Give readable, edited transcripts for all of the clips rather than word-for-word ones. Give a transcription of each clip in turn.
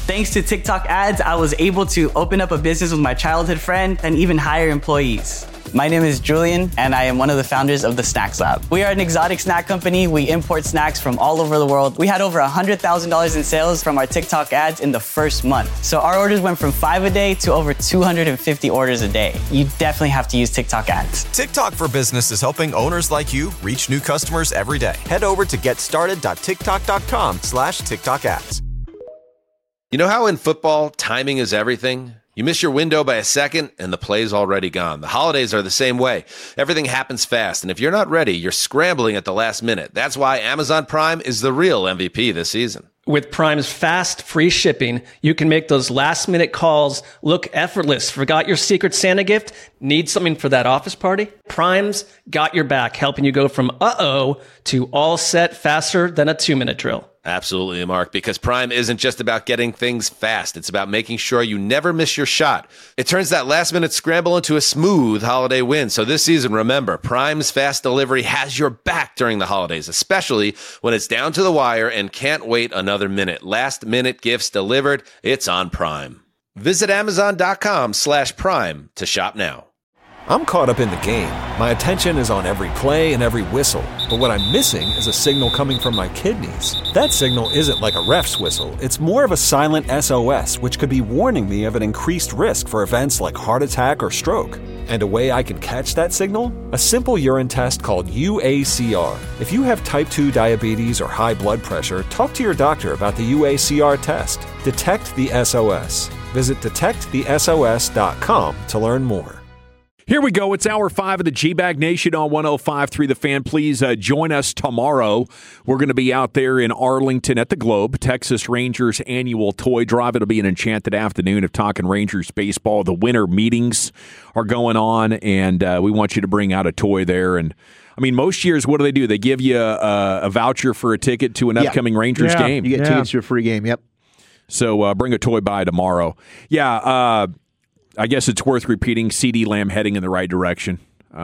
Thanks to TikTok ads, I was able to open up a business with my childhood friend and even hire employees. My name is Julian, and I am one of the founders of the Snacks Lab. We are an exotic snack company. We import snacks from all over the world. We had over $100,000 in sales from our TikTok ads in the first month. So our orders went from 5 a day to over 250 orders a day. You definitely have to use TikTok ads. TikTok for Business is helping owners like you reach new customers every day. Head over to getstarted.tiktok.com/TikTok ads. You know how in football, timing is everything? You miss your window by a second, and the play's already gone. The holidays are the same way. Everything happens fast, and if you're not ready, you're scrambling at the last minute. That's why Amazon Prime is the real MVP this season. With Prime's fast, free shipping, you can make those last-minute calls look effortless. Forgot your Secret Santa gift? Need something for that office party? Prime's got your back, helping you go from uh-oh to all set faster than a 2-minute drill. Absolutely, Mark, because Prime isn't just about getting things fast. It's about making sure you never miss your shot. It turns that last-minute scramble into a smooth holiday win. So this season, remember, Prime's fast delivery has your back during the holidays, especially when it's down to the wire and can't wait another minute. Last-minute gifts delivered, it's on Prime. Visit Amazon.com/Prime to shop now. I'm caught up in the game. My attention is on every play and every whistle. But what I'm missing is a signal coming from my kidneys. That signal isn't like a ref's whistle. It's more of a silent SOS, which could be warning me of an increased risk for events like heart attack or stroke. And a way I can catch that signal? A simple urine test called UACR. If you have type 2 diabetes or high blood pressure, talk to your doctor about the UACR test. Detect the SOS. Visit detectthesos.com to learn more. Here we go. It's Hour 5 of the G-Bag Nation on 105.3 The Fan. Please join us tomorrow. We're going to be out there in Arlington at the Globe, Texas Rangers annual toy drive. It'll be an enchanted afternoon of talking Rangers baseball. The winter meetings are going on, and we want you to bring out a toy there. And I mean, most years, what do? They give you a voucher for a ticket to an upcoming Rangers game. You get tickets to a free game, yep. So bring a toy by tomorrow. Yeah, I guess it's worth repeating, CeeDee Lamb heading in the right direction.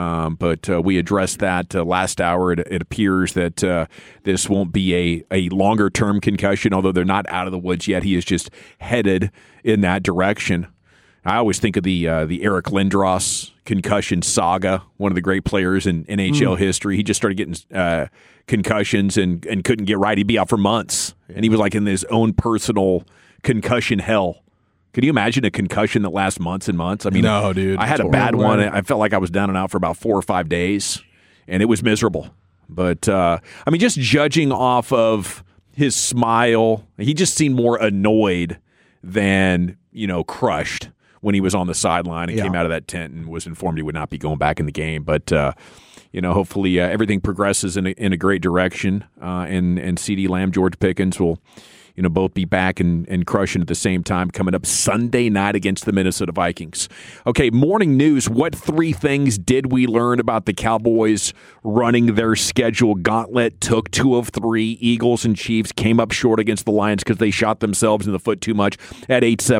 But we addressed that last hour. It appears that this won't be a longer-term concussion, although they're not out of the woods yet. He is just headed in that direction. I always think of the Eric Lindros concussion saga, one of the great players in NHL history. He just started getting concussions and couldn't get right. He'd be out for months, and he was like in his own personal concussion hell. Could you imagine a concussion that lasts months and months? I mean, no, dude. I had a bad one. I felt like I was down and out for about 4 or 5 days, and it was miserable. But, I mean, just judging off of his smile, he just seemed more annoyed than, crushed when he was on the sideline and came out of that tent and was informed he would not be going back in the game. But, hopefully everything progresses in a great direction, and CeeDee Lamb, George Pickens will both be back and crushing at the same time coming up Sunday night against the Minnesota Vikings. Okay, morning news. What 3 things did we learn about the Cowboys running their schedule gauntlet? Took 2 of 3. Eagles and Chiefs came up short against the Lions because they shot themselves in the foot too much at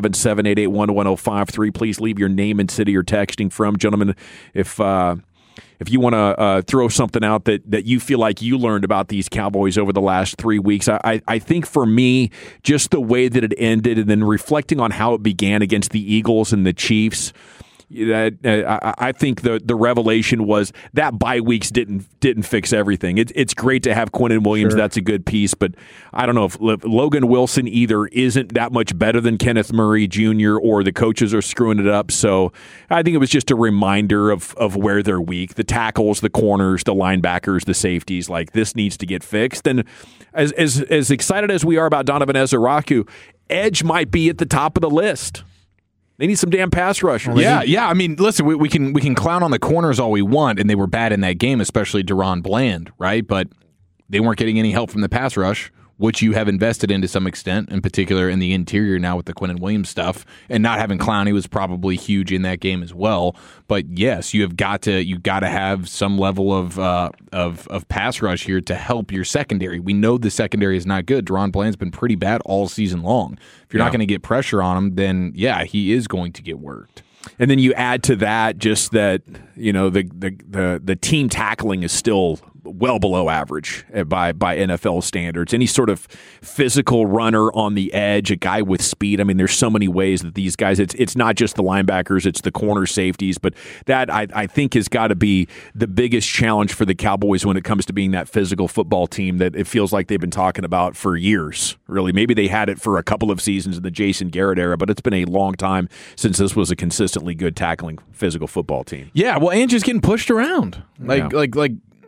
877-881-1053. Please leave your name and city you're texting from. Gentlemen, if you want to throw something out that you feel like you learned about these Cowboys over the last 3 weeks, I think for me, just the way that it ended and then reflecting on how it began against the Eagles and the Chiefs, I think the revelation was that bye weeks didn't fix everything. It's great to have Quinnen Williams. Sure. That's a good piece, but I don't know if Logan Wilson either isn't that much better than Kenneth Murray Jr. or the coaches are screwing it up. So I think it was just a reminder of where they're weak. The tackles, the corners, the linebackers, the safeties. Like, this needs to get fixed. And as excited as we are about Donovan Ezeraku, edge might be at the top of the list. They need some damn pass rushers. Yeah. I mean, listen, we can clown on the corners all we want, and they were bad in that game, especially Deron Bland, right? But they weren't getting any help from the pass rush, which you have invested in to some extent, in particular in the interior now with the Quinnen Williams stuff. And not having Clowney was probably huge in that game as well. But yes, you got to have some level of pass rush here to help your secondary. We know the secondary is not good. Deron Bland's been pretty bad all season long. If you're not going to get pressure on him, then he is going to get worked. And then you add to that just that the team tackling is still well below average by NFL standards. Any sort of physical runner on the edge, a guy with speed. I mean, there's so many ways that these guys, it's not just the linebackers, it's the corner safeties, but that I think has got to be the biggest challenge for the Cowboys when it comes to being that physical football team that it feels like they've been talking about for years, really. Maybe they had it for a couple of seasons in the Jason Garrett era, but it's been a long time since this was a consistently good tackling physical football team. Yeah, well, and just getting pushed around. Like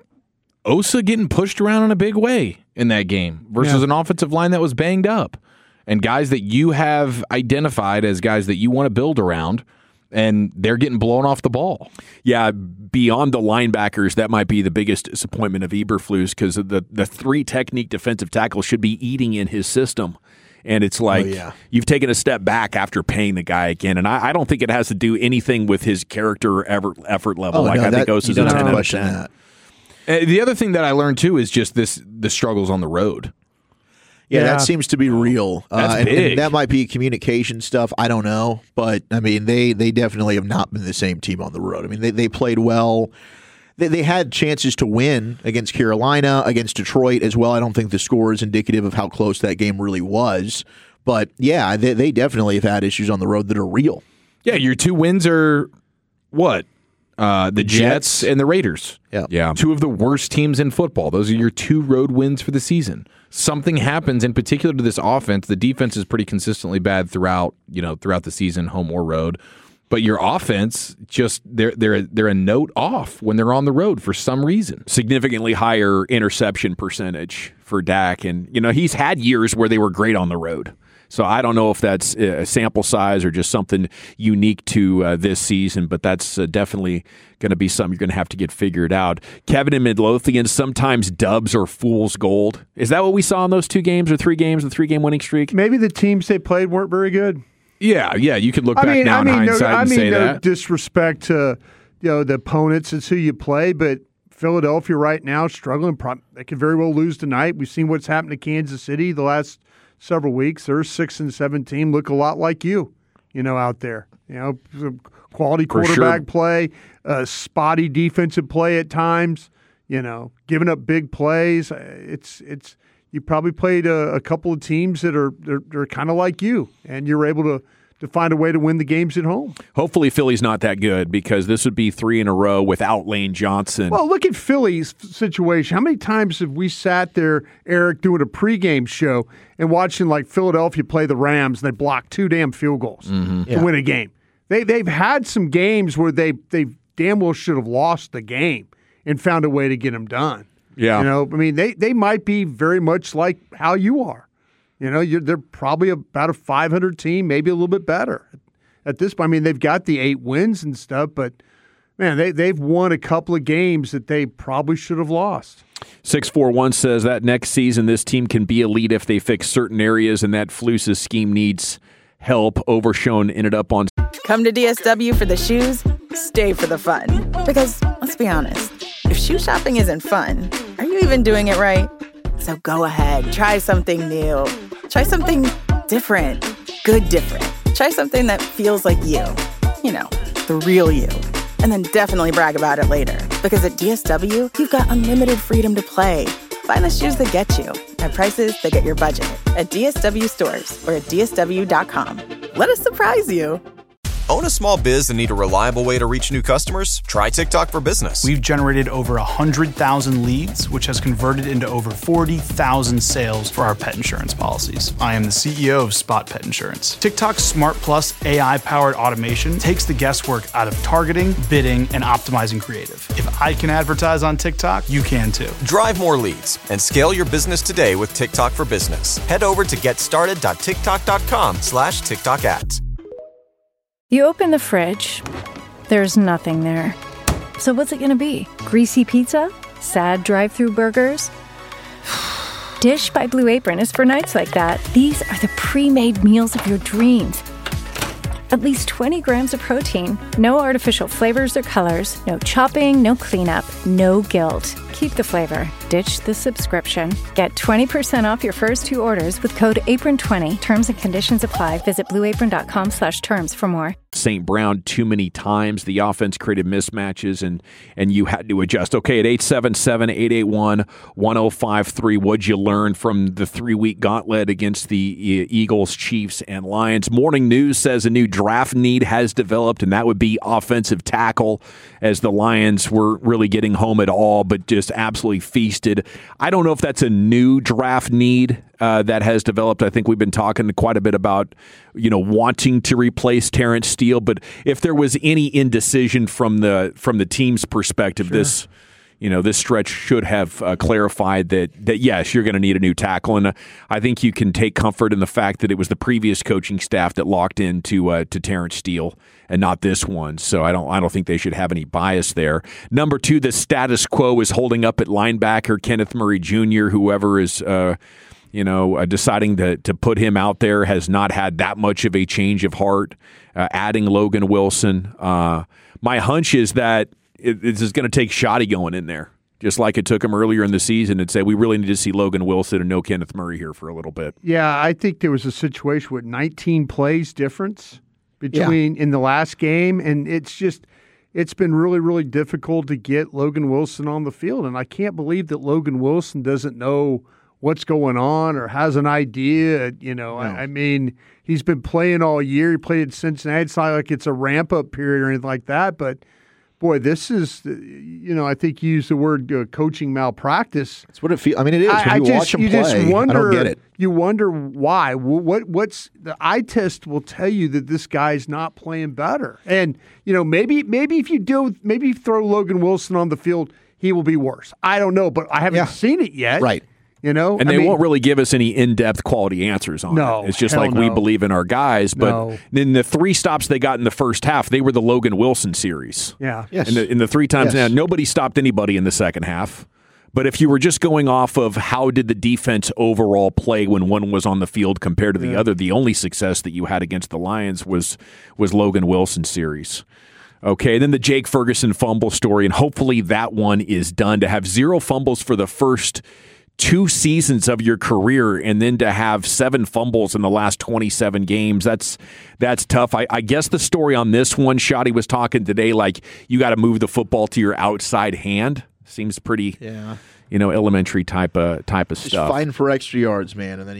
Osa getting pushed around in a big way in that game versus an offensive line that was banged up. And guys that you have identified as guys that you want to build around, and they're getting blown off the ball. Yeah, beyond the linebackers, that might be the biggest disappointment of Eberflus, because the three technique defensive tackles should be eating in his system. And it's like you've taken a step back after paying the guy again. And I don't think it has to do anything with his character or effort level. I think Osa's a 10 out of 10. The other thing that I learned, too, is just the struggles on the road. Yeah, that seems to be real. That's big. And that might be communication stuff. I don't know. But, I mean, they definitely have not been the same team on the road. I mean, they played well. They had chances to win against Carolina, against Detroit as well. I don't think the score is indicative of how close that game really was. But, yeah, they definitely have had issues on the road that are real. Yeah, your two wins are what? The Jets and the Raiders. Yeah. Two of the worst teams in football. Those are your two road wins for the season. Something happens in particular to this offense. The defense is pretty consistently bad throughout the season, home or road. But your offense, just they're a note off when they're on the road for some reason. Significantly higher interception percentage for Dak. And, he's had years where they were great on the road. So I don't know if that's a sample size or just something unique to this season, but that's definitely going to be something you're going to have to get figured out. Kevin in Midlothian, sometimes dubs are fool's gold. Is that what we saw in those 2 games or 3 games, the 3-game winning streak? Maybe the teams they played weren't very good. Yeah, you could look back now in hindsight and say that. Disrespect to the opponents, it's who you play, but Philadelphia right now struggling. They could very well lose tonight. We've seen what's happened to Kansas City the last several weeks. Their 6-7 team look a lot like you out there. Quality quarterback play, spotty defensive play at times. Giving up big plays. It's you probably played a couple of teams that are kind of like you, and you're able to find a way to win the games at home. Hopefully Philly's not that good, because this would be 3 in a row without Lane Johnson. Well, look at Philly's situation. How many times have we sat there, Eric, doing a pregame show and watching like Philadelphia play the Rams and they block 2 damn field goals to win a game? They've had some games where they damn well should have lost the game and found a way to get them done. Yeah. They might be very much like how you are. They're probably about a 500 team, maybe a little bit better at this point. They've got the 8 wins and stuff, but man, they've won a couple of games that they probably should have lost. 641 says that next season this team can be elite if they fix certain areas, and that Flus's scheme needs help. Overshown ended up on. Come to DSW for the shoes, stay for the fun. Because let's be honest, if shoe shopping isn't fun, are you even doing it right? So go ahead, try something new. Try something different. Good different. Try something that feels like you. The real you. And then definitely brag about it later. Because at DSW, you've got unlimited freedom to play. Find the shoes that get you at prices that get your budget at DSW stores or at DSW.com. Let us surprise you. Own a small biz and need a reliable way to reach new customers? Try TikTok for Business. We've generated over 100,000 leads, which has converted into over 40,000 sales for our pet insurance policies. I am the CEO of Spot Pet Insurance. TikTok's Smart Plus AI-powered automation takes the guesswork out of targeting, bidding, and optimizing creative. If I can advertise on TikTok, you can too. Drive more leads and scale your business today with TikTok for Business. Head over to getstarted.tiktok.com/TikTok ads. You open the fridge, there's nothing there. So what's it gonna be? Greasy pizza? Sad drive-thru burgers? Dish by Blue Apron is for nights like that. These are the pre-made meals of your dreams. At least 20 grams of protein, no artificial flavors or colors, no chopping, no cleanup, no guilt. Keep the flavor. Ditch the subscription. Get 20% off your first 2 orders with code APRON20. Terms and conditions apply. Visit blueapron.com/terms for more. St. Brown too many times. The offense created mismatches, and you had to adjust. Okay, at 877-881-1053, what'd you learn from the 3-week gauntlet against the Eagles, Chiefs, and Lions? Morning News says a new draft need has developed, and that would be offensive tackle, as the Lions were really getting home at all, but just absolutely feasted. I don't know if that's a new draft need that has developed. I think we've been talking quite a bit about, wanting to replace Terrence Steele, but if there was any indecision from the team's perspective, sure, this stretch should have clarified that yes, you're going to need a new tackle, and I think you can take comfort in the fact that it was the previous coaching staff that locked into to Terrence Steele and not this one. So I don't think they should have any bias there. Number 2, the status quo is holding up at linebacker. Kenneth Murray Jr., whoever is deciding to put him out there, has not had that much of a change of heart. Adding Logan Wilson, my hunch is that it's just going to take Shoddy going in there, just like it took him earlier in the season, and say we really need to see Logan Wilson and no Kenneth Murray here for a little bit. Yeah, I think there was a situation with 19 plays difference between in the last game, and it's been really, really difficult to get Logan Wilson on the field, and I can't believe that Logan Wilson doesn't know what's going on or has an idea. No. I mean, he's been playing all year. He played at Cincinnati. It's not like it's a ramp-up period or anything like that, but boy, this is, I think you used the word coaching malpractice. That's what it feels. I mean, it is. When you watch him play, I don't get it. You wonder why. What's the eye test will tell you that this guy's not playing better. And, maybe if you throw Logan Wilson on the field, he will be worse. I don't know, but I haven't seen it yet. Right. And they won't really give us any in-depth quality answers on it. It's just like we believe in our guys. But in the 3 stops they got in the first half, they were the Logan Wilson series. Yeah. Yes. In the 3 times now, nobody stopped anybody in the second half. But if you were just going off of how did the defense overall play when one was on the field compared to the other, the only success that you had against the Lions was Logan Wilson series. Okay, then the Jake Ferguson fumble story, and hopefully that one is done. To have 0 fumbles for the first 2 seasons of your career, and then to have 7 fumbles in the last 27 games, that's tough. I guess the story on this one, Shoddy was talking today, like you got to move the football to your outside hand. Seems pretty, elementary type of stuff. Just fighting for extra yards, man, and then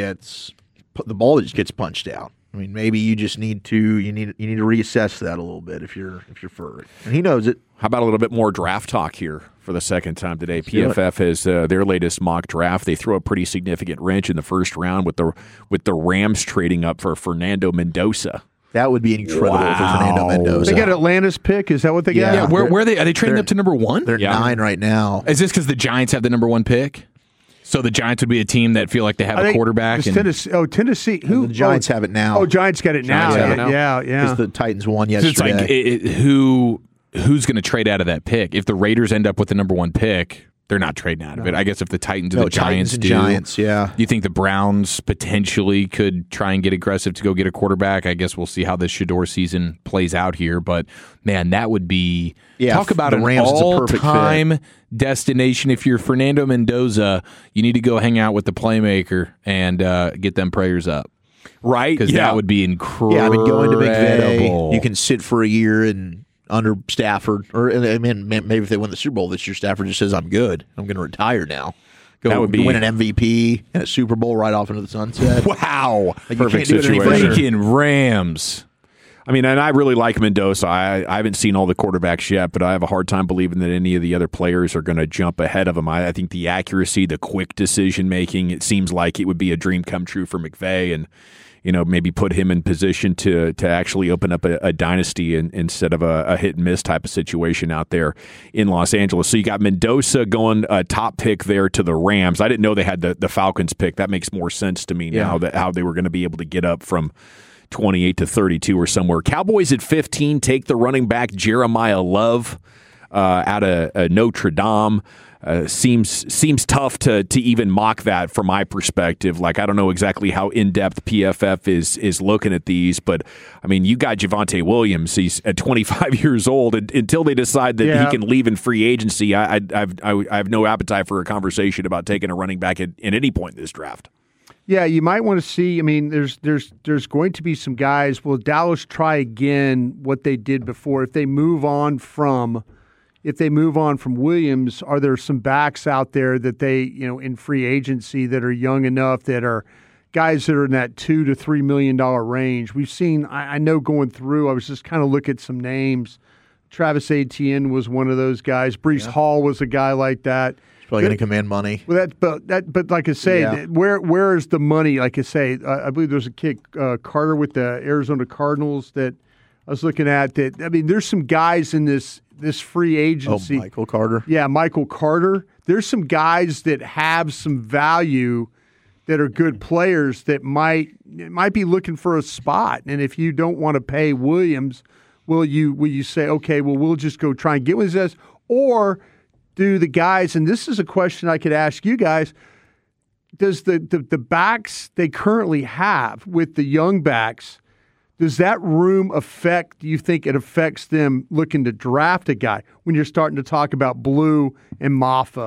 the ball just gets punched out. I mean, maybe you just need to reassess that a little bit if you're Furry, and he knows it. How about a little bit more draft talk here for the second time today? PFF has their latest mock draft. They throw a pretty significant wrench in the first round with the Rams trading up for Fernando Mendoza. That would be incredible for Fernando Mendoza. They got Atlanta's pick. Is that what they got? Yeah. Where are they? Are they trading up to number 1? They're 9 right now. Is this because the Giants have the number 1 pick? So the Giants would be a team that feel like they have a quarterback. Tennessee. Who? The Giants have it now. Oh, Giants got it now. Yeah. Because the Titans won yesterday. So it's like who's going to trade out of that pick? If the Raiders end up with the number 1 pick, they're not trading out of it. I guess if the Titans or the Giants do. Giants, yeah. Do you think the Browns potentially could try and get aggressive to go get a quarterback? I guess we'll see how this Shador season plays out here. But, man, that would be talk about an all-time destination. If you're Fernando Mendoza, you need to go hang out with the playmaker and get them prayers up. Right? Because that would be incredible. Yeah, I mean, going to McVay, you can sit for a year and under Stafford, or I mean, maybe if they win the Super Bowl this year, Stafford just says, "I'm good. I'm going to retire now." That would be win an MVP and a Super Bowl right off into the sunset. Wow, perfect situation. Freaking Rams. I mean, and I really like Mendoza. I haven't seen all the quarterbacks yet, but I have a hard time believing that any of the other players are going to jump ahead of him. I think the accuracy, the quick decision making, it seems like it would be a dream come true for McVay, and maybe put him in position to actually open up a dynasty instead of a hit and miss type of situation out there in Los Angeles. So you got Mendoza going top pick there to the Rams. I didn't know they had the Falcons pick. That makes more sense to me now, that how they were going to be able to get up from 28 to 32 or somewhere. Cowboys at 15 take the running back Jeremiah Love. out of Notre Dame. Seems tough to even mock that from my perspective. Like, I don't know exactly how in-depth PFF is looking at these, but I mean, you got Javonte Williams. He's at 25 years old. Until they decide that he can leave in free agency, I have no appetite for a conversation about taking a running back at any point in this draft. Yeah, you might want to see. I mean, there's going to be some guys. Will Dallas try again what they did before? If they move on from Williams, are there some backs out there that they, in free agency that are young enough, that are guys that are in that $2 to $3 million range? We've seen, I know going through, I was just kind of looking at some names. Travis Etienne was one of those guys. Breece Hall was a guy like that. He's probably going to command money. Well, but like I say, where is the money? Like I say, I believe there's a kid, Carter with the Arizona Cardinals that I was looking at. That, I mean, there's some guys in this free agency. Oh, Michael Carter. Yeah, Michael Carter. There's some guys that have some value that are good players that might be looking for a spot. And if you don't want to pay Williams, will you say, okay, well, we'll just go try and get with this? Or do the guys, and this is a question I could ask you guys, does the backs they currently have with the young backs, does that room affect, do you think it affects them looking to draft a guy when you're starting to talk about Blue and Maffa?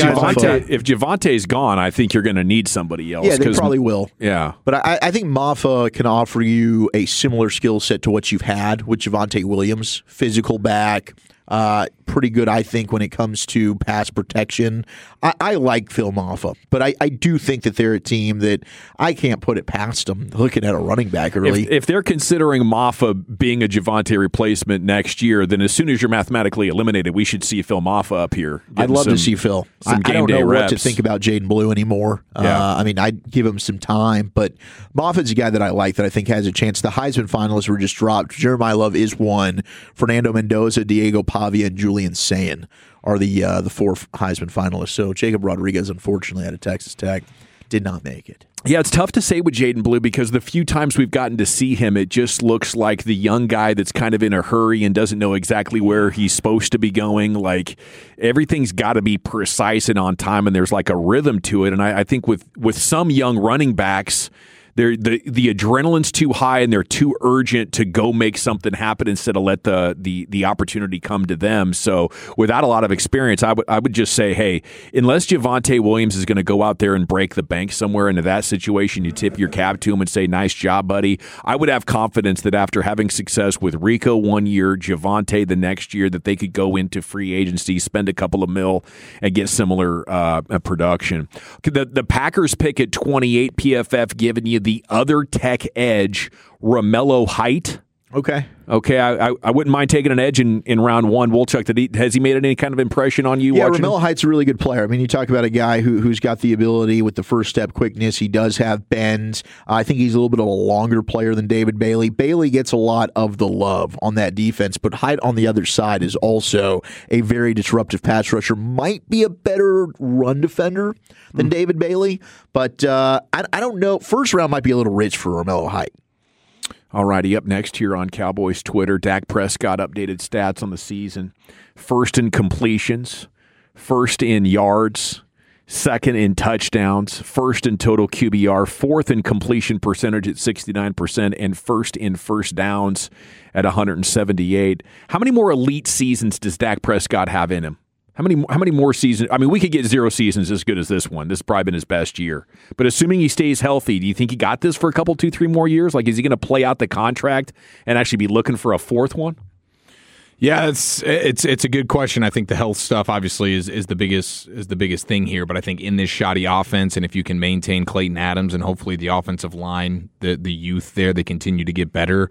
If Javonte's gone, I think you're going to need somebody else. Yeah, they probably will. Yeah. But I think Maffa can offer you a similar skill set to what you've had with Javonte Williams. Physical back, pretty good, I think, when it comes to pass protection. I like Phil Maffa, but I do think that they're a team that I can't put it past them looking at a running back early. If they're considering Maffa being a Javonte replacement next year, then as soon as you're mathematically eliminated, we should see Phil Maffa up here. I'd love to see Phil. I don't know what to think about Jaden Blue anymore. Yeah. I mean, I'd give him some time, but Moffa's a guy that I like that I think has a chance. The Heisman finalists were just dropped. Jeremiah Love is one. Fernando Mendoza, Diego Pavia, and Julian Sayin are the four Heisman finalists. So Jacob Rodriguez, unfortunately, out of Texas Tech, did not make it. Yeah, it's tough to say with Jaden Blue because the few times we've gotten to see him, it just looks like the young guy that's kind of in a hurry and doesn't know exactly where he's supposed to be going. Like, everything's got to be precise and on time, and there's like a rhythm to it. And I think with some young running backs, the adrenaline's too high and they're too urgent to go make something happen instead of let the opportunity come to them. So without a lot of experience, I would just say, hey, unless Javonte Williams is going to go out there and break the bank somewhere into that situation, you tip your cap to him and say, nice job, buddy. I would have confidence that after having success with Rico 1 year, Javonte the next year, that they could go into free agency, spend a couple of mil, and get similar production. The Packers pick at 28, PFF giving you the other tech edge, Romello Height. Okay, I wouldn't mind taking an edge in round one. We'll check that. Has he made any kind of impression on you? Yeah, watching Romello Height's a really good player. I mean, you talk about a guy who's got the ability with the first step quickness. He does have bends. I think he's a little bit of a longer player than David Bailey. Bailey gets a lot of the love on that defense, but Height on the other side is also a very disruptive pass rusher. Might be a better run defender than David Bailey, but I don't know. First round might be a little rich for Romello Height. All righty, up next here on Cowboys Twitter, Dak Prescott updated stats on the season. First in completions, first in yards, second in touchdowns, first in total QBR, fourth in completion percentage at 69%, and first in first downs at 178. How many more elite seasons does Dak Prescott have in him? How many more seasons? I mean, we could get 0 seasons as good as this one. This has probably been his best year. But assuming he stays healthy, do you think he got this for a couple, 2-3 more years? Like, is he going to play out the contract and actually be looking for a fourth one? Yeah, it's a good question. I think the health stuff obviously is the biggest thing here. But I think in this shoddy offense, and if you can maintain Clayton Adams and hopefully the offensive line, the youth there, they continue to get better.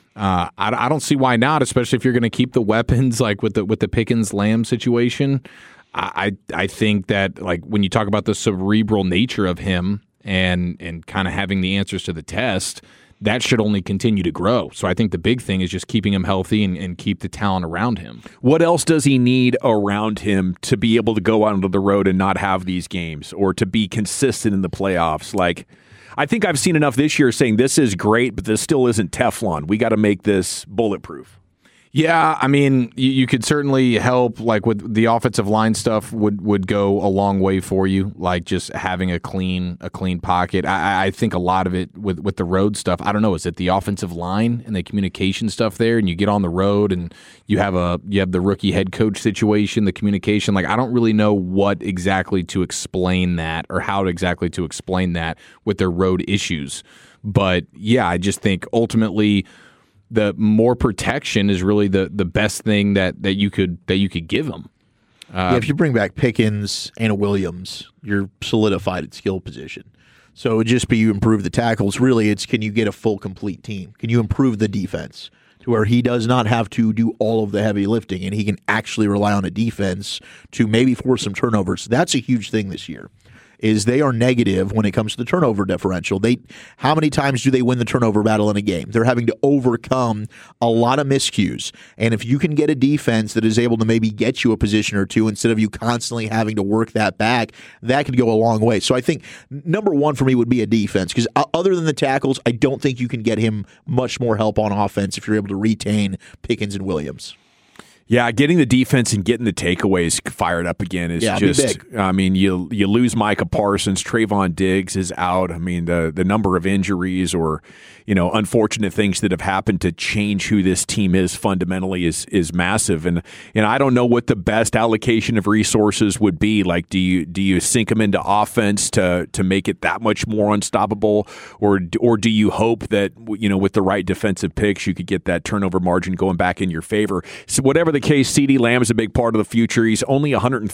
I don't see why not, especially if you're going to keep the weapons, like with the Pickens-Lamb situation. I think that, like, when you talk about the cerebral nature of him and kind of having the answers to the test, that should only continue to grow. So I think the big thing is just keeping him healthy and keep the talent around him. What else does he need around him to be able to go out onto the road and not have these games, or to be consistent in the playoffs? Like, I think I've seen enough this year saying this is great, but this still isn't Teflon. We got to make this bulletproof. Yeah, I mean, you could certainly help, like with the offensive line stuff would go a long way for you, like just having a clean pocket. I think a lot of it with the road stuff, I don't know, is it the offensive line and the communication stuff there, and you get on the road and you have the rookie head coach situation, the communication, like I don't really know what exactly to explain that or how exactly to explain that with their road issues. But yeah, I just think ultimately the more protection is really the best thing that you could give them. If you bring back Pickens and Williams, you're solidified at skill position. So it would just be you improve the tackles. Really, it's can you get a full, complete team? Can you improve the defense to where he does not have to do all of the heavy lifting and he can actually rely on a defense to maybe force some turnovers? That's a huge thing this year. Is they are negative when it comes to the turnover differential. How many times do they win the turnover battle in a game? They're having to overcome a lot of miscues. And if you can get a defense that is able to maybe get you a position or two instead of you constantly having to work that back, that could go a long way. So I think number one for me would be a defense, because other than the tackles, I don't think you can get him much more help on offense if you're able to retain Pickens and Williams. Yeah, getting the defense and getting the takeaways fired up again is just big. I mean, you lose Micah Parsons, Trayvon Diggs is out. I mean, the number of injuries or, unfortunate things that have happened to change who this team is fundamentally is massive. And I don't know what the best allocation of resources would be. Like, do you sink them into offense to make it that much more unstoppable, or do you hope that with the right defensive picks you could get that turnover margin going back in your favor? So whatever the case, CeeDee Lamb is a big part of the future. He's only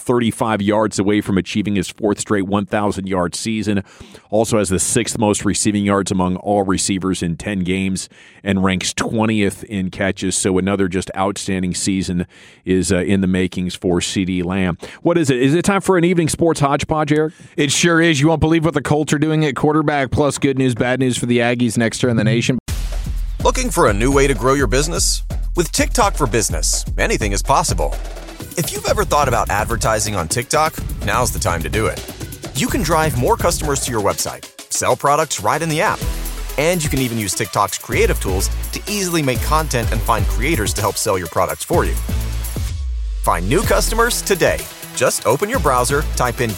135 yards away from achieving his fourth straight 1,000-yard season. Also has the sixth most receiving yards among all receivers in 10 games and ranks 20th in catches. So another just outstanding season is in the makings for CeeDee Lamb. What is it? Is it time for an evening sports hodgepodge, Eric? It sure is. You won't believe what the Colts are doing at quarterback, plus good news, bad news for the Aggies next year in the nation. Looking for a new way to grow your business? With TikTok for Business, anything is possible. If you've ever thought about advertising on TikTok, now's the time to do it. You can drive more customers to your website, sell products right in the app, and you can even use TikTok's creative tools to easily make content and find creators to help sell your products for you. Find new customers today. Just open your browser, type in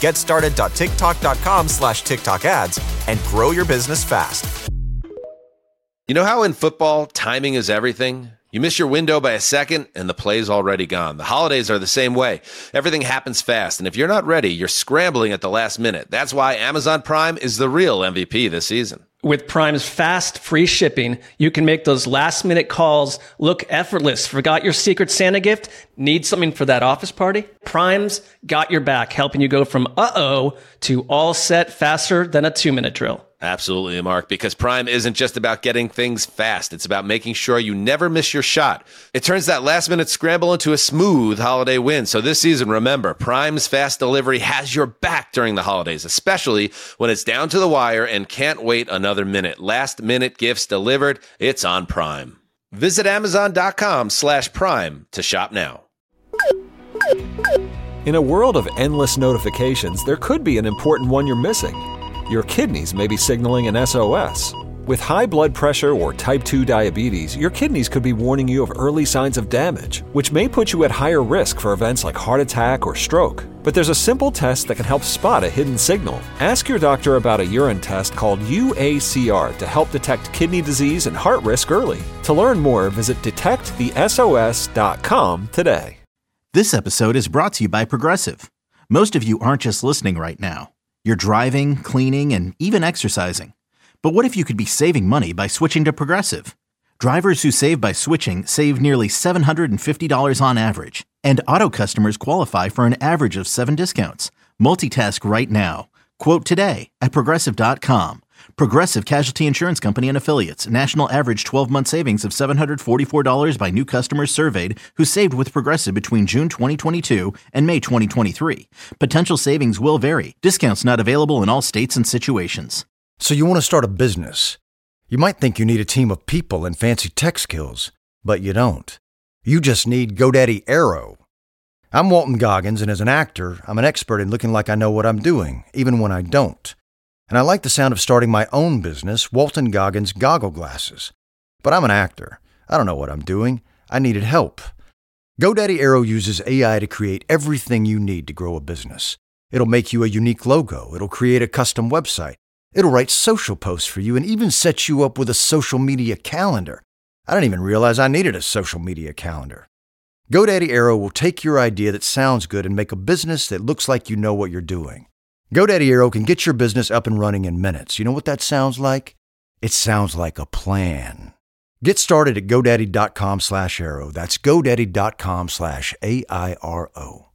getstarted.tiktok.com/TikTok ads, and grow your business fast. You know how in football, timing is everything? You miss your window by a second, and the play's already gone. The holidays are the same way. Everything happens fast, and if you're not ready, you're scrambling at the last minute. That's why Amazon Prime is the real MVP this season. With Prime's fast, free shipping, you can make those last-minute calls look effortless. Forgot your Secret Santa gift? Need something for that office party? Prime's got your back, helping you go from uh-oh to all set faster than a 2-minute drill. Absolutely, Mark, because Prime isn't just about getting things fast. It's about making sure you never miss your shot. It turns that last-minute scramble into a smooth holiday win. So this season, remember, Prime's fast delivery has your back during the holidays, especially when it's down to the wire and can't wait another minute. Last-minute gifts delivered, it's on Prime. Visit Amazon.com/Prime to shop now. In a world of endless notifications, there could be an important one you're missing. Your kidneys may be signaling an SOS. With high blood pressure or type 2 diabetes, your kidneys could be warning you of early signs of damage, which may put you at higher risk for events like heart attack or stroke. But there's a simple test that can help spot a hidden signal. Ask your doctor about a urine test called UACR to help detect kidney disease and heart risk early. To learn more, visit detectthesos.com today. This episode is brought to you by Progressive. Most of you aren't just listening right now. You're driving, cleaning, and even exercising. But what if you could be saving money by switching to Progressive? Drivers who save by switching save nearly $750 on average. And auto customers qualify for an average of 7 discounts. Multitask right now. Quote today at Progressive.com. Progressive Casualty Insurance Company and Affiliates. National average 12-month savings of $744 by new customers surveyed who saved with Progressive between June 2022 and May 2023. Potential savings will vary. Discounts not available in all states and situations. So you want to start a business. You might think you need a team of people and fancy tech skills, but you don't. You just need GoDaddy Aero. I'm Walton Goggins, and as an actor, I'm an expert in looking like I know what I'm doing, even when I don't. And I like the sound of starting my own business, Walton Goggins Goggle Glasses. But I'm an actor. I don't know what I'm doing. I needed help. GoDaddy Aero uses AI to create everything you need to grow a business. It'll make you a unique logo. It'll create a custom website. It'll write social posts for you and even set you up with a social media calendar. I didn't even realize I needed a social media calendar. GoDaddy Aero will take your idea that sounds good and make a business that looks like you know what you're doing. GoDaddy Aero can get your business up and running in minutes. You know what that sounds like? It sounds like a plan. Get started at GoDaddy.com/Aero. That's GoDaddy.com/AIRO.